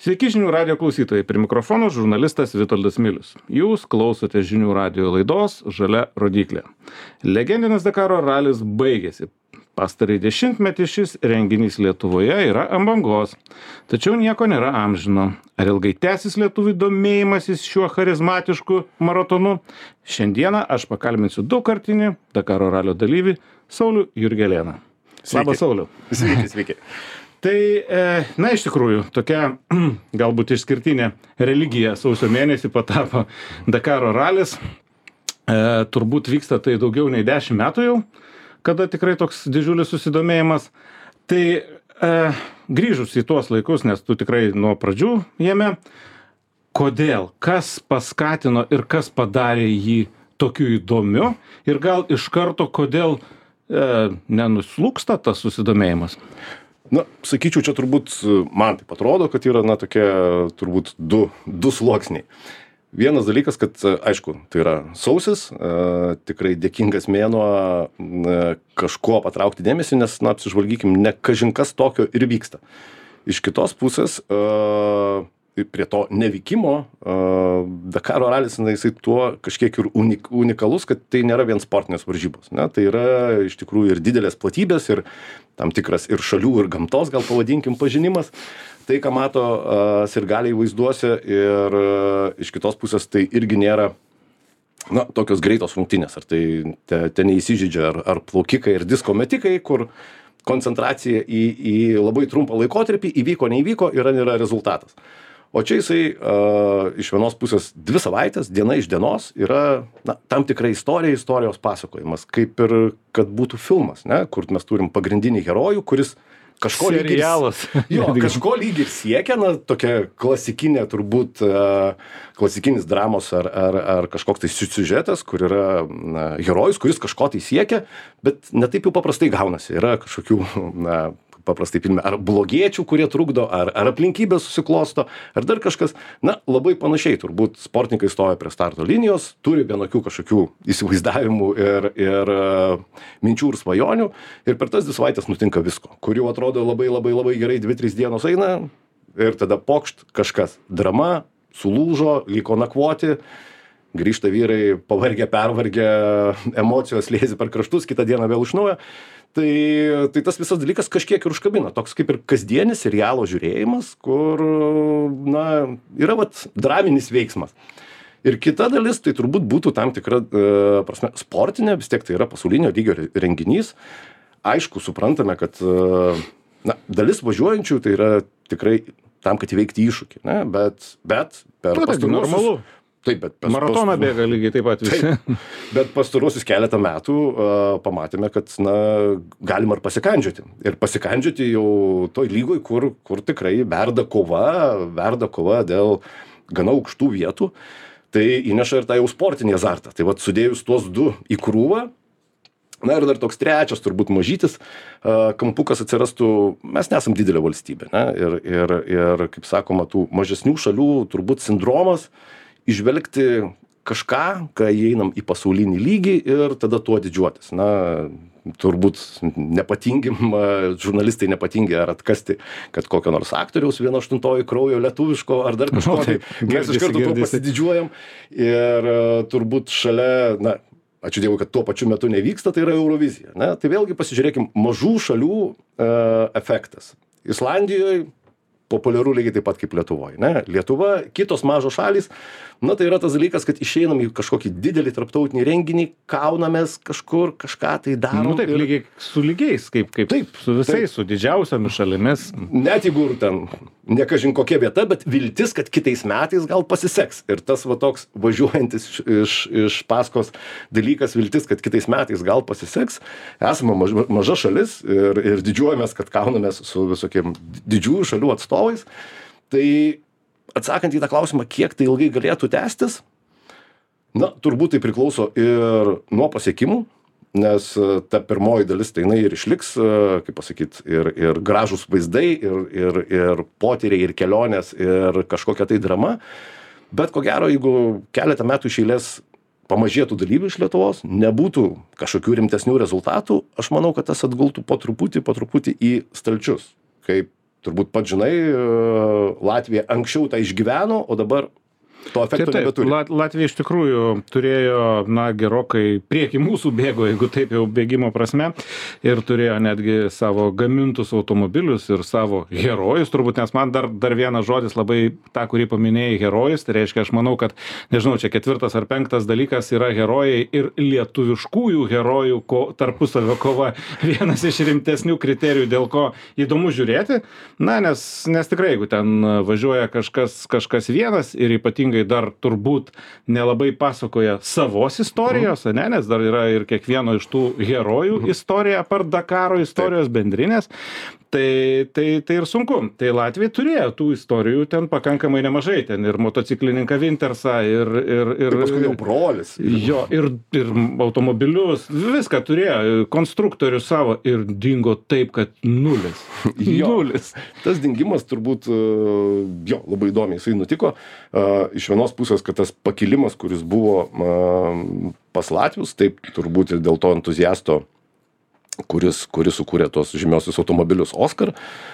Sveiki žinių radio klausytojai, prie mikrofono žurnalistas Vitoldas Milius. Jūs klausote žinių radio laidos Žalia rodyklė. Legendinis Dakaro ralis baigėsi. Pastarąjį dešimtmetį šis renginys Lietuvoje yra ant bangos. Tačiau nieko nėra amžino. Ar ilgai tęsis lietuvių domėjimasis šiuo charizmatišku maratonu? Šiandieną aš pakalbinsiu daugkartinį Dakaro ralio dalyvį Saulių Jurgelėną. Labas, Sauliau. Sveiki. Tai, iš tikrųjų, tokia galbūt išskirtinė religija sausio mėnesį patapo Dakaro ralis. Turbūt vyksta tai daugiau nei 10 metų jau, kada tikrai toks didžiulis susidomėjimas. Tai grįžus į tuos laikus, nes tu tikrai nuo pradžių jame, kodėl, kas paskatino ir kas padarė jį tokiu įdomiu ir gal iš karto kodėl nenuslūksta tas susidomėjimas? Sakyčiau, čia turbūt man taip atrodo, kad yra tokie turbūt du sluoksniai. Vienas dalykas, kad aišku, tai yra sausis, tikrai dėkingas mėnuo kažkuo patraukti dėmesį, nes apsižvalgykim, ne kažin kas tokio ir vyksta. Iš kitos pusės, prie to nevykimo, Dakaro ralis, jisai tuo kažkiek ir unikalus, kad tai nėra vien sportinės varžybos. Tai yra iš tikrųjų ir didelės platybės, ir tam tikras ir šalių, ir gamtos, gal pavadinkim, pažinimas. Tai, ką mato sirgaliai vaizduose, ir iš kitos pusės tai irgi nėra tokios greitos rungtynės. Ar tai ten neįsižydžia ar plaukikai, ir disko metikai, kur koncentracija į labai trumpą laikotarpį įvyko, neįvyko, nėra rezultatas. O čia jisai iš vienos pusės 2 savaitės, diena iš dienos, yra tam tikra istorija, istorijos pasakojimas, kaip ir kad būtų filmas, kur mes turim pagrindinį herojų, kuris kažko lyg ir siekia, tokia klasikinė turbūt, klasikinis dramos ar kažkoks tai siužetas, kur yra herojus, kuris kažko tai siekia, bet ne taip jau paprastai gaunasi. Yra kažkokių, paprastai filme, ar blogiečių, kurie trukdo, ar aplinkybės susiklosto, ar dar kažkas. Labai panašiai, turbūt sportininkai stoja prie starto linijos, turi vienokių kažkokių įsivaizdavimų ir minčių ir svajonių, ir per tas 2 savaitės nutinka visko, kurių atrodo labai gerai 2-3 dienos eina, ir tada pokšt kažkas. Drama, sulūžo, liko nakvoti, grįžta vyrai, pavargę, pervargę, emocijos liejasi per kraštus, kitą dieną vėl iš naujo. Tai tas visas dalykas kažkiek ir užkabina. Toks kaip ir kasdienis serialo žiūrėjimas, kur, yra draminis veiksmas. Ir kita dalis, tai turbūt būtų tam tikra prasme sportinė, vis tiek tai yra pasaulinio lygio renginys. Aišku, suprantame, kad dalis važiuojančių tai yra tikrai tam, kad įveikti iššūkį, bet per normalu. Taip, bet maratoną bėga lygiai taip pat visi. Taip, bet pastaruosius keletą metų pamatėme, kad galima ir pasikandžioti. Ir pasikandžioti jau toj lygoj, kur tikrai verda kova dėl gana aukštų vietų. Tai įneša ir tą jau sportinį azartą. Tai sudėjus tuos 2 į krūvą, ir dar toks trečias, turbūt mažytis kampukas atsirastų. Mes nesam didelė valstybė. Ir kaip sakoma, tų mažesnių šalių turbūt sindromas išvelgti kažką, kai įeinam į pasaulinį lygį ir tada tuo didžiuotis. Turbūt nepatingim, žurnalistai nepatingi ar atkasti, kad kokio nors aktoriaus 1/8 kraujo lietuviško ar dar kažko. Mes iš karto tuo pasididžiuojam. Ir turbūt šalia, ačiū Dievui, kad tuo pačiu metu nevyksta, tai yra Eurovizija. Tai vėlgi pasižiūrėkim, mažų šalių efektas. Islandijoje populiaru lygiai taip pat kaip Lietuvoje. Lietuva, kitos mažos šalys, tai yra tas dalykas, kad išeinam į kažkokį didelį tarptautinį renginį, kaunamės kažkur, kažką tai darom. Taip, lygiai su lygiais, kaip taip, su visais, su didžiausiamis šalimis. Net jeigu ten ne kažin kokia vieta, bet viltis, kad kitais metais gal pasiseks. Ir tas toks važiuojantis iš paskos dalykas, viltis, kad kitais metais gal pasiseks. Esame maža šalis ir didžiuojamės, kad kaunamės su visokiem didžiųjų šalių atstovais. Tai atsakant į tą klausimą, kiek tai ilgai galėtų tęstis, turbūt tai priklauso ir nuo pasiekimų, nes ta pirmoji dalis tai jinai ir išliks, kaip pasakyt, ir gražūs vaizdai, ir potyriai, ir kelionės, ir kažkokia tai drama. Bet ko gero, jeigu keletą metų iš eilės pamažėtų dalyvių iš Lietuvos, nebūtų kažkokių rimtesnių rezultatų, aš manau, kad tas atgultų po truputį į stalčius. Kaip turbūt pats žinai, Latvija anksčiau tą išgyveno, o dabar to efekto nebeturi. Latvija iš tikrųjų turėjo, gerokai prieki mūsų bėgo, jeigu taip jau bėgimo prasme, ir turėjo netgi savo gamintus automobilius ir savo herojus, turbūt, nes man dar vienas žodis labai tą, kurį paminėjai, herojus, tai reiškia, aš manau, kad, nežinau, čia 4. ar 5. dalykas yra herojai ir lietuviškųjų herojų tarpusavio kova, vienas iš rimtesnių kriterijų, dėl ko įdomu žiūrėti, nes tikrai, jeigu ten važiuoja kažkas vienas ir ypatingai dar turbūt nelabai pasakoja savos istorijos, nes dar yra ir kiekvieno iš tų herojų istorija apart Dakaro istorijos bendrinės, tai ir sunku. Tai Latvija turėjo tų istorijų ten pakankamai nemažai, ten ir motociklininką Wintersą, ir paskui jau brolis. Jo, ir automobilius, viską turėjo, konstruktorių savo, ir dingo taip, kad nulis. Nulis. Tas dingimas turbūt, labai įdomiai jisai nutiko. Iš vienos pusės, kad tas pakilimas, kuris buvo pas latvius, taip turbūt ir dėl to entuziasto, kuris sukūrė tos žymiosius automobilius Oscar,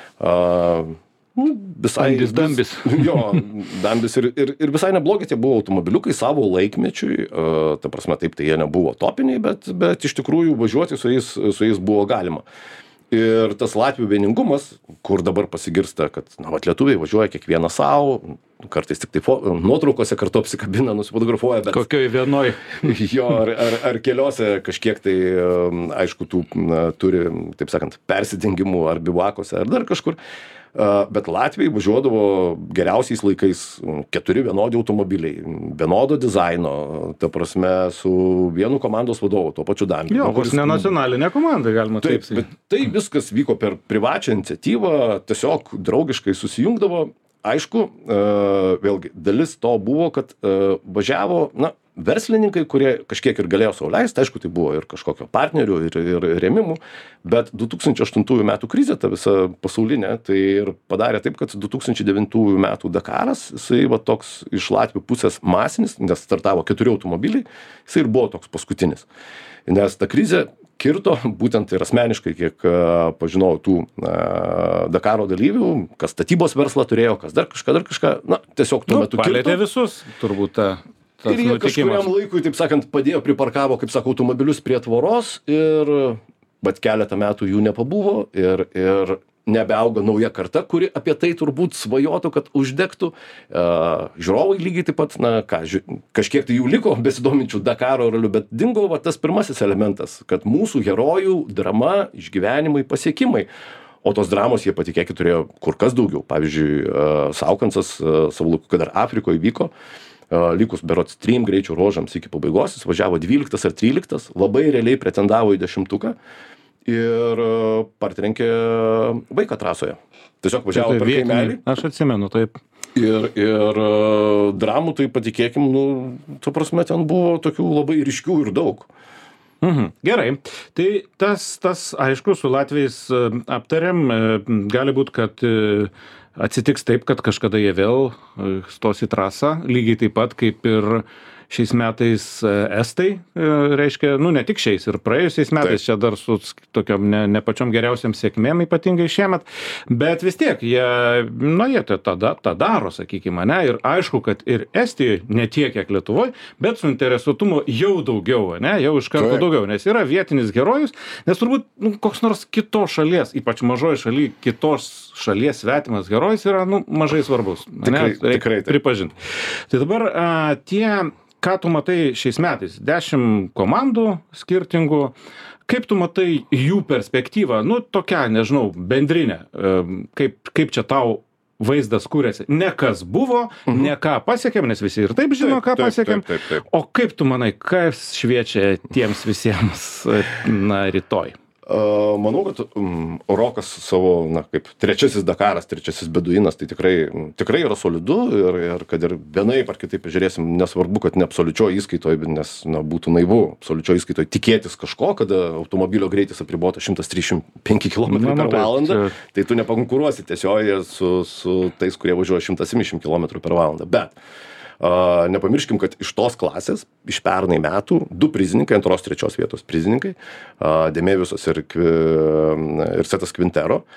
visai Dambis. Jo, Dambis ir visai neblogi tie buvo automobiliukai savo laikmečiui, ta prasme, taip, tai jie nebuvo topiniai, bet iš tikrųjų važiuoti su jais buvo galima. Ir tas Latvių vieningumas, kur dabar pasigirsta, kad lietuviai važiuoja kiekvieną savo, kartais tik tai nuotraukose kartu apsikabina, nusifotografuoja, bet... Kokioj vienoj. Jo, ar keliose kažkiek tai, aišku, turi, taip sakant, persidengimų, ar bivakose, ar dar kažkur. Bet Latvijai važiuodavo geriausiais laikais 4 vienodi automobiliai, vienodo dizaino, ta prasme, su vienu komandos vadovu, tuo pačiu Dambiu. Jo, vos ne nacionalinė komanda, galima taip. Bet tai viskas vyko per privačią iniciatyvą, tiesiog draugiškai susijungdavo. Aišku, vėlgi, dalis to buvo, kad važiavo, verslininkai, kurie kažkiek ir galėjo sau leisti, aišku, tai buvo ir kažkokio partnerių, ir rėmimų, bet 2008 metų krizė, ta visa pasaulinė, tai ir padarė taip, kad 2009 metų Dakaras, jisai toks iš Latvių pusės masinis, nes startavo 4 automobiliai, jisai ir buvo toks paskutinis. Nes ta krizė kirto, būtent ir asmeniškai, kiek pažinojau tų Dakaro dalyvių, kas statybos verslą turėjo, kas dar kažką, tiesiog tuo metu kirto. Palėtė visus, turbūt ta. Ir jie kažkuriam laikui, taip sakant, padėjo, priparkavo, kaip sako, automobilius prie tvoros bet keletą metų jų nepabuvo ir nebeauga nauja karta, kuri apie tai turbūt svajotų, kad uždegtų. Žiūrovai lygiai taip pat, kažkiek tai jų liko besidominčių Dakaro raliu, bet dingo tas pirmasis elementas, kad mūsų herojų drama, išgyvenimai, pasiekimai. O tos dramos jie, patikėkit, turėjo kur kas daugiau. Pavyzdžiui, Saukansas savo laiku, kad dar Afrikoje vyko, likus berods 3 greičio ruožams iki pabaigos, jis važiavo 12 ar 13, labai realiai pretendavo į 10-tuką ir partrenkė vaiką trasoje. Tiesiog važiavo per kaimelį. Aš atsimenu, taip. Ir dramų, tai patikėkim, ta prasme, ten buvo tokių labai ryškių ir daug. Gerai, tai tas aišku, su latviais aptariam, gali būti, kad atsitiks taip, kad kažkada jie vėl stos į trasą, lygiai taip pat kaip ir šiais metais estai, reiškia, ne tik šiais ir praėjusiais metais, čia dar su tokiom ne pačiom geriausiam sėkmėm, ypatingai šiemet, bet vis tiek jie tą daro, sakykime, ir aišku, kad ir Estijoje ne tiek, kiek Lietuvoje, bet suinteresuotumo jau daugiau, jau iš karto daugiau, nes yra vietinis herojus, nes turbūt koks nors kitos šalies, ypač mažoji šaly, kitos šalies svetimas herojus yra mažai svarbus. Tikrai. Pripažinti. Tai dabar ką tu matai šiais metais? 10 komandų skirtingų. Kaip tu matai jų perspektyvą? Tokia, nežinau, bendrinė. Kaip čia tau vaizdas kūrėsi? Ne kas buvo, ne ką pasiekėm, nes visi ir taip žino, ką pasiekėm. Taip. O kaip tu manai, kas šviečia tiems visiems rytoj? Manau, kad Rokas savo, kaip trečiasis Dakaras, trečiasis Beduinas, tai tikrai yra solidu ir kad ir vienaip ar kitaip žiūrėsim, nesvarbu, kad ne absoliučioje įskaitoje, nes būtų naivu absoliučioje įskaitoje tikėtis kažko, kada automobilio greitis apribotas 135 km per valandą, tai tu nepakonkuruosi tiesiogiai su tais, kurie važiuoja 170 km per valandą. Bet nepamirškim, kad iš tos klasės, iš pernai metų, 2 prizininkai, 2, 3 vietos prizininkai, Demeviusas ir Setas Quintero,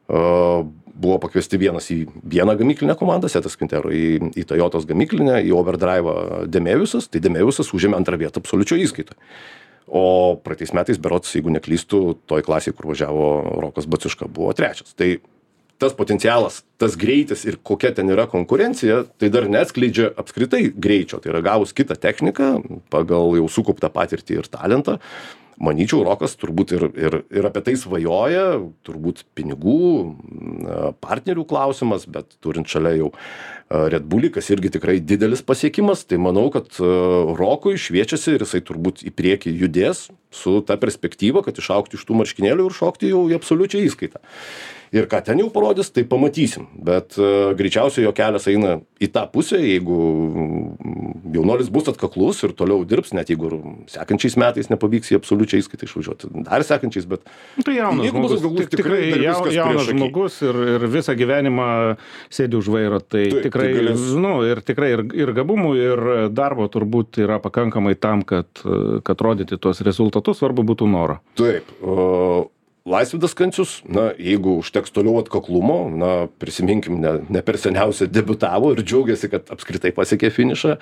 Buvo pakviesti vienas į vieną gamyklinę komandą, Setas Quintero į Toyotos gamyklinę, į Overdrive'ą Demeviusas, tai Demeviusas užėmė antrą vietą absoliučio įskaitoje. O praeitais metais, berods, jeigu neklystu, toj klasėje, kur važiavo Rokas Baciuška, buvo trečias. Tai tas potencialas, tas greitis ir kokia ten yra konkurencija, tai dar neatskleidžia apskritai greičio. Tai yra gavus kitą techniką, pagal jau sukauptą patirtį ir talentą. Manyčiau, Rokas turbūt ir apie tai svajoja, turbūt pinigų, partnerių klausimas, bet turint šalia jau Red Bullį, kas irgi tikrai didelis pasiekimas, tai manau, kad Rokui šviečiasi ir jisai turbūt į priekį judės su ta perspektyva, kad išaukti iš tų marškinėlių ir šokti jau į absoliučią įskaitą. Ir ką ten jau parodys, tai pamatysim. Bet greičiausiai jo kelias eina į tą pusę, jeigu jaunuolis bus atkaklus ir toliau dirbs, net jeigu sekančiais metais nepavyks į absoliučią įskaitą išvažiuoti. Dar sekančiais, bet... Tai jaunas žmogus, tikrai jaunas žmogus ir visą gyvenimą sėdi už vairo. Tai tikrai, ir tikrai ir gabumų, ir darbo turbūt yra pakankamai tam, kad rodyti tuos rezultatus, svarbu būtų noro. Taip. Laisvydas Kancius, jeigu užteks toliau atkaklumo, prisiminkim, ne per seniausiai debiutavo ir džiaugiasi, kad apskritai pasiekė finišą.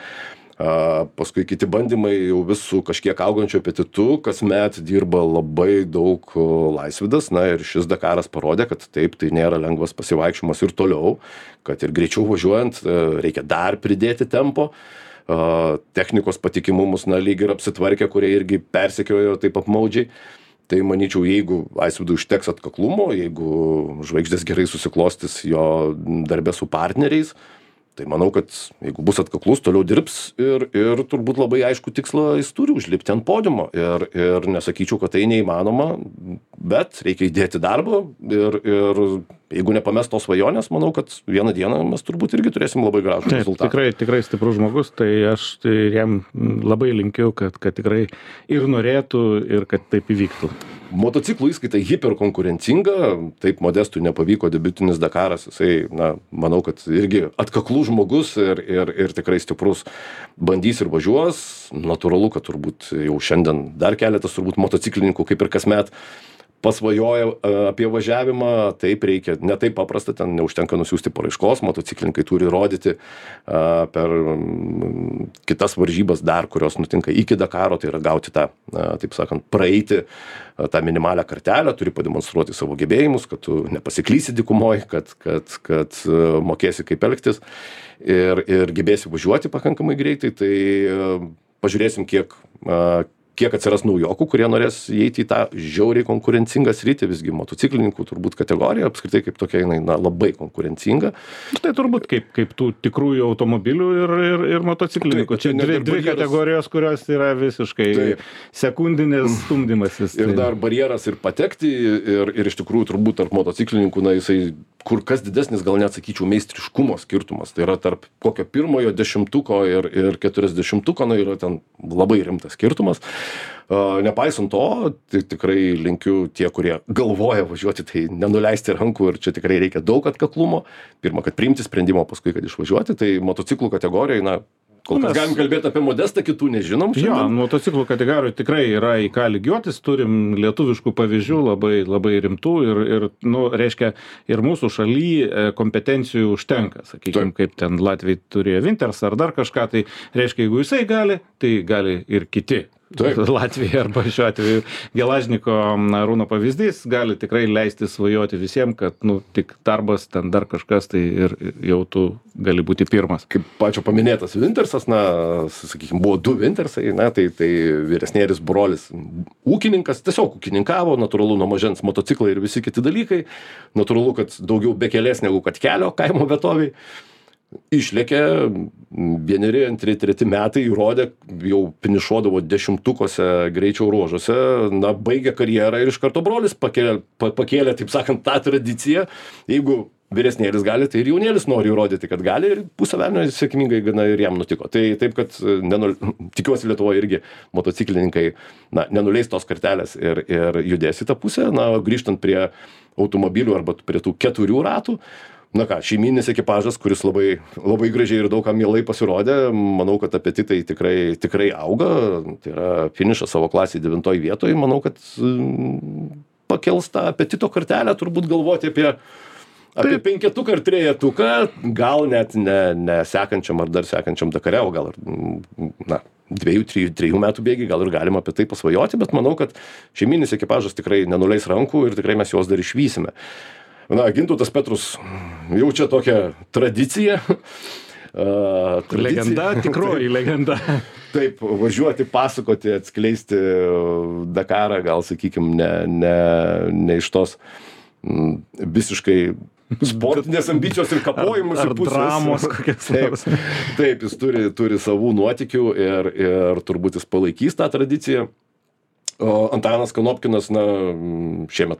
Paskui kiti bandymai jau vis su kažkiek augančiu apetitu, kasmet dirba labai daug Laisvydas, ir šis Dakaras parodė, kad taip, tai nėra lengvas pasivaikščiojimas ir toliau, kad ir greičiau važiuojant reikia dar pridėti tempo. Technikos patikimumus, lyg ir apsitvarkė, kurie irgi persekiojo taip apmaudžiai. Tai manyčiau, jeigu Laisvydui užteks atkaklumo, jeigu žvaigždės gerai susiklostys jo darbė su partneriais, tai manau, kad jeigu bus atkaklus, toliau dirbs ir turbūt labai aišku tikslą jis turi užlipti ant podiumo. Ir nesakyčiau, kad tai neįmanoma, bet reikia įdėti darbą ir jeigu nepames tos svajonės, manau, kad vieną dieną mes turbūt irgi turėsim labai gražų rezultatą. Tikrai stiprus žmogus, tai aš jam labai linkiu, kad tikrai ir norėtų ir kad taip įvyktų. Motociklų įskaita hiperkonkurencinga, taip Modestui nepavyko debiutinis Dakaras, jisai, manau, kad irgi atkaklus žmogus ir tikrai stiprus, bandys ir važiuos, natūralu, kad turbūt jau šiandien dar keletas turbūt motociklininkų, kaip ir kasmet, pasvajoja apie važiavimą, taip reikia, ne taip paprasta, ten neužtenka nusiųsti paraiškos, motociklininkai turi rodyti per kitas varžybas dar, kurios nutinka iki Dakaro, tai yra gauti tą, taip sakant, praeiti tą minimalią kartelę, turi pademonstruoti savo gebėjimus, kad tu nepasiklysi dykumoje, kad mokėsi kaip elgtis ir gebėsi važiuoti pakankamai greitai, tai pažiūrėsim, kiek atsiras naujokų, kurie norės įeiti į tą žiauriai konkurencingą sritį, visgi motociklininkų turbūt kategorija, apskritai kaip tokia jinai labai konkurencinga. Tai turbūt kaip tų tikrųjų automobilių ir motociklininkų. Čia dvi kategorijos, kurios yra visiškai sekundinės stumdymasis. Ir dar barjeras ir patekti ir iš tikrųjų turbūt tarp motociklininkų, jisai kur kas didesnis, gal net sakyčiau, meistriškumo skirtumas. Tai yra tarp kokio pirmojo 10-tuko ir 40-tuko, yra ten labai rimtas skirtumas. Nepaisant to, tai tikrai linkiu tie, kurie galvoja važiuoti, tai nenuleisti rankų ir čia tikrai reikia daug atkaklumo. Pirma, kad priimti sprendimą, paskui, kad išvažiuoti, tai motociklų kategorijoje, kol kas galim kalbėti apie Modestą, kitų nežinom. Jo, motociklų kategorijoje tikrai yra į ką lygiuotis, turim lietuviškų pavyzdžių labai, labai rimtų ir reiškia, ir mūsų šaly kompetencijų užtenka, sakykime, kaip ten Latvijai turėjo Winters ar dar kažką, tai reiškia, jeigu jisai gali, tai gali ir kiti. Latvija arba šiuo atveju Gelažniko Arūno pavyzdys gali tikrai leisti svajoti visiems, kad tik darbas, ten dar kažkas, tai ir jau tu gali būti pirmas. Kaip pačio paminėtas Wintersas, sakykime, buvo 2 Wintersai, tai vyresnėlis brolis ūkininkas, tiesiog ūkininkavo, natūralu nuo mažens motociklai ir visi kiti dalykai, natūralu, kad daugiau bekelės negu kad kelio kaimo vietoviai. Išlėkė 1, 2, 3 metai, įrodė, jau finišuodavo 10-tukose greičio ruožuose, baigė karjerą ir iš karto brolis pakėlė, taip sakant, tą tradiciją. Jeigu vyresnėlis gali, tai ir jaunėlis nori įrodyti, kad gali ir pusę velnio sėkmingai gana ir jam nutiko. Tai taip, kad tikiuosi Lietuvoje irgi motociklininkai nenuleis tos kartelės ir judės į tą pusę. Grįžtant prie automobilių arba prie tų 4 ratų, šeimyninis ekipažas, kuris labai, labai gražiai ir daugam mielai pasirodė, manau, kad apetitai tikrai auga, tai yra finišas savo klasėje 9 vietoje, manau, kad pakels tą apetito kartelę, turbūt galvoti apie penketuką ar trejetuką, gal net ne sekančiam ar dar sekančiam Dakare, o gal ir 2-3 metų bėgiai, gal ir galima apie tai pasvajoti, bet manau, kad šeiminis ekipažas tikrai nenuleis rankų ir tikrai mes juos dar išvysime. Gintautas Petrus jaučia tokią tradiciją. Legenda, tikroji legenda. Taip, važiuoti, pasakoti, atskleisti Dakarą, gal sakykime, ne iš tos visiškai sportinės ambicijos ir kapojimus ar dramos kokias nors. Taip, jis turi savų nuotykių ir turbūt jis palaikys tą tradiciją. O Antanas Kanopkinas, šiemet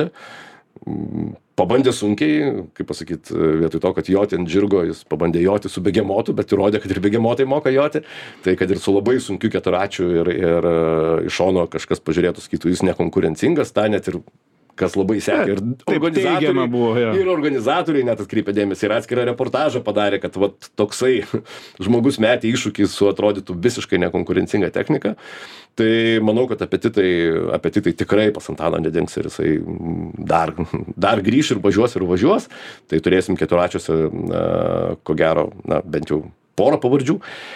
pabandė sunkiai, kaip pasakyt, vietoj to, kad joti ant žirgo, jis pabandė joti su begemotu, bet įrodė, kad ir begemotai moka joti, tai kad ir su labai sunkiu keturračiu ir iš šono kažkas pažiūrėtų, sakytų, jis nekonkurencingas, tą net ir kas labai sekė. Ir organizatoriai net atkreipė dėmesį ir atskirą reportažą padarė, kad toksai žmogus metė iššūkį su atrodytų visiškai nekonkurencinga technika. Tai manau, kad apetitai tikrai pas Antaną nedings ir jisai dar grįš ir važiuos. Tai turėsim keturračiuose, ko gero, bent jau porą pavardžių.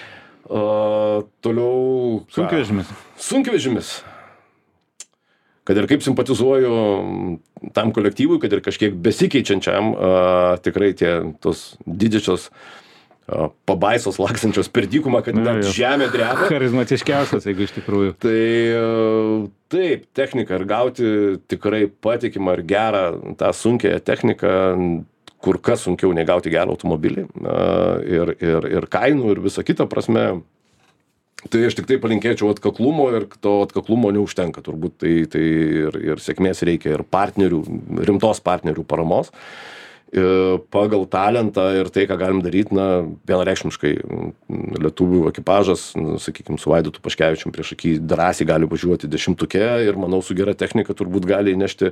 Toliau... Sunkvežimis. Kad ir kaip simpatizuoju tam kolektyvui, kad ir kažkiek besikeičiančiam, tikrai tos didžiosios pabaisos laksančios per dykumą, kad net žemė dreba. Charizmatiškiausias, jeigu iš tikrųjų. Tai taip, technika ir gauti tikrai patikimą ir gerą tą sunkiąją techniką, kur kas sunkiau nei gauti gerą automobilį ir kainų ir visą kitą prasme. Tai aš tik tai palinkėčiau atkaklumo ir to atkaklumo neužtenka turbūt, tai ir sėkmės reikia ir partnerių, rimtos partnerių paramos. Pagal talentą ir tai, ką galim daryti, vienareikšmiškai lietuvių ekipažas, sakykime, su Vaidotu Paškevičium prieš akį drąsiai gali važiuoti 10-tuke ir manau su gera technika turbūt gali įnešti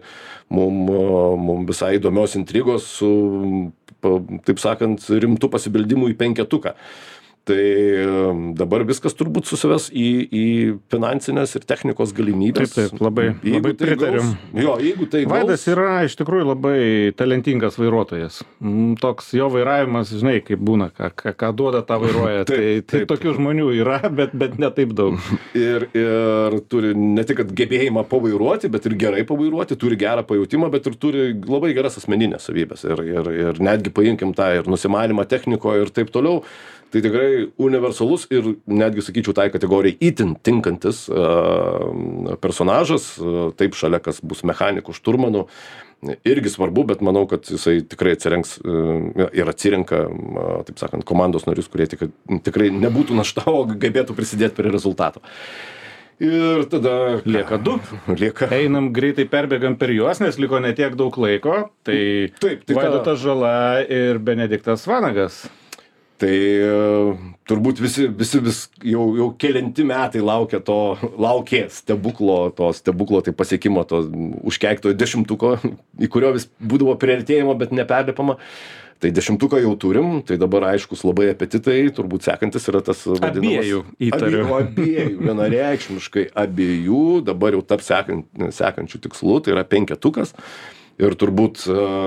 mum visai įdomios intrigos su, taip sakant, rimtu pasibeldimu į 5-tuką. Tai dabar viskas turbūt susives į finansinės ir technikos galimybės. Taip, labai pritariu. Jeigu tai Vaidas yra iš tikrųjų labai talentingas vairuotojas. Toks jo vairavimas, žinai, kaip būna, ką duoda tą vairuoja. Tai tokių žmonių yra, bet ne taip daug. Ir turi ne tik gebėjimą pavairuoti, bet ir gerai pavairuoti, turi gerą pajautimą, bet ir turi labai geras asmeninės savybės. Ir netgi paimkim tą ir nusimanymą technikoje ir taip toliau. Tai tikrai universalus ir netgi, sakyčiau, tai kategorijai itin tinkantis personažas, taip šalia, kas bus mechanikų, šturmanų, irgi svarbu, bet manau, kad jisai tikrai atsirenka, taip sakant, komandos narius, kurie tikrai nebūtų našta, o gebėtų prisidėti prie rezultato. Ir tada... Lieka 2. Einam greitai, perbėgam per juos, nes liko netiek daug laiko. Tai Vaidotas Žala ir Benediktas Vanagas. Tai turbūt visi jau kelinti metai laukė stebuklo tai pasiekimo, to užkeikto 10-tuko, į kurio vis būdavo priartėjimo, bet neperdėpama. Tai 10-tuką jau turim, tai dabar aiškus labai apetitai, turbūt sekantis yra tas vadinamas... Abiejų, įtariu. Abiejų, vienareikšmiškai abiejų, dabar jau tarp sekančių tikslų, tai yra 5-tukas. Ir turbūt,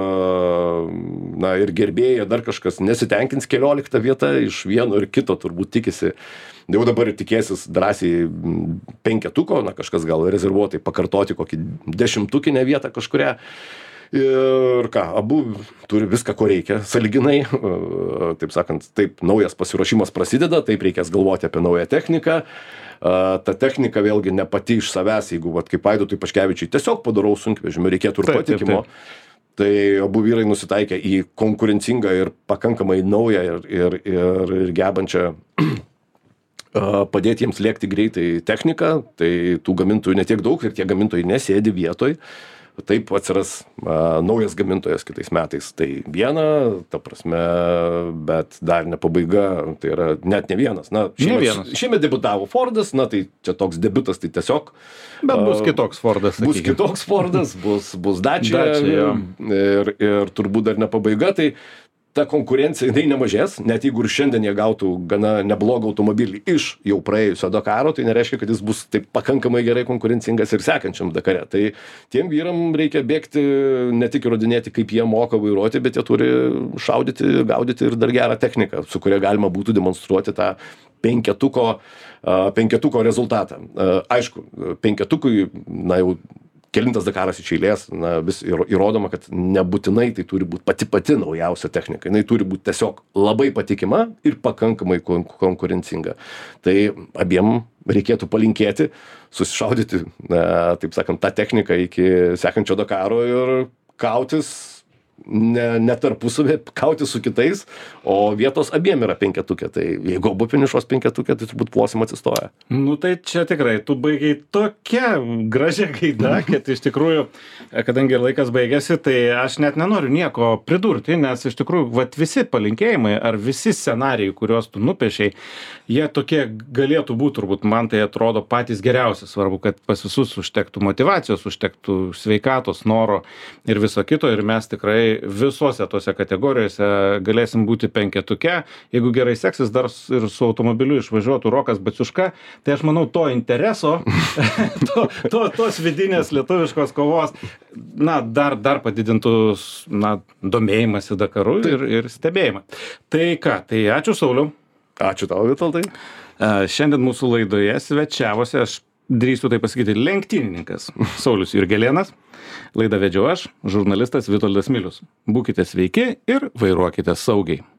ir gerbėjai, dar kažkas nesitenkins 14 vietą, iš vieno ir kito turbūt tikisi, jau dabar ir tikėsis drąsiai 5-tuko, kažkas gal rezervuotai pakartoti kokį 10-tukinę vietą kažkurią. Ir abu turi viską, ko reikia, sąlyginai, taip sakant, taip naujas pasiruošimas prasideda, taip reikės galvoti apie naują techniką. Ta technika vėlgi ne pati iš savęs, jeigu, kaip Vaidotui Paškevičiui, tiesiog padarau sunkvežimį, reikėtų ir patikimo. Tai abu vyrai nusitaikė į konkurencingą ir pakankamai naują ir gebančią padėti jiems lėkti greitai techniką. Tai tų gamintojų netiek daug ir tie gamintojai nesėdi vietoj. Taip atsiras naujas gamintojas kitais metais. Tai viena, ta prasme, bet dar ne pabaiga, tai yra net ne vienas. Šiemet debiutavo Fordas, tai čia toks debiutas, tai tiesiog. Bet bus kitoks Fordas. Bus kitoks Fordas, bus Dacia ir turbūt dar ne pabaiga. Tai ta konkurencija jinai nemažės, net jeigu ir šiandien jie gautų gana neblogą automobilį iš jau praėjusio Dakaro, tai nereiškia, kad jis bus taip pakankamai gerai konkurencingas ir sekančiam Dakare. Tai tiem vyram reikia bėgti, ne tik įrodinėti, kaip jie moka vairuoti, bet jie turi šaudyti, gaudyti ir dar gerą techniką, su kuria galima būtų demonstruoti tą penketuko rezultatą. Aišku, penketukui, na jau kelintas Dakaras iš eilės, na, vis įrodoma, kad nebūtinai tai turi būti pati naujausia technika. Jinai turi būti tiesiog labai patikima ir pakankamai konkurencinga. Tai abiem reikėtų palinkėti, susišaudyti, taip sakant, tą techniką iki sekančio Dakaro ir kautis ne tarpusavy, kautis su kitais, o vietos abiem yra penketukė. Tai jeigu abu finišuos penketukė, tai turbūt plosim atsistoja. Nu tai čia tikrai, tu baigiai tokia gražia gaida, kad iš tikrųjų, kadangi laikas baigėsi, tai aš net nenoriu nieko pridurti, nes iš tikrųjų, vat visi palinkėjimai ar visi scenarijai, kuriuos tu nupiešiai, jie tokie galėtų būti, turbūt man tai atrodo patys geriausi. Svarbu, kad pas visus užtektų motyvacijos, užtektų sveikatos, noro ir viso kito, ir mes tikrai visose tose kategorijose galėsim būti penketuke. Jeigu gerai seksis, dar ir su automobiliu išvažiuotų Rokas Baciuška, tai aš manau to intereso, tos vidinės lietuviškos kovos, na, dar padidintų, na, domėjimąsi Dakaru ir stebėjimą. Tai ką, tai ačiū Sauliau. Ačiū tau, Vitoldai. Šiandien mūsų laidoje svečiavosi, aš drįstu tai pasakyti, lenktynininkas Saulius Jurgelėnas. Laidą vedžiau aš, žurnalistas Vitoldas Milius. Būkite sveiki ir vairuokite saugiai.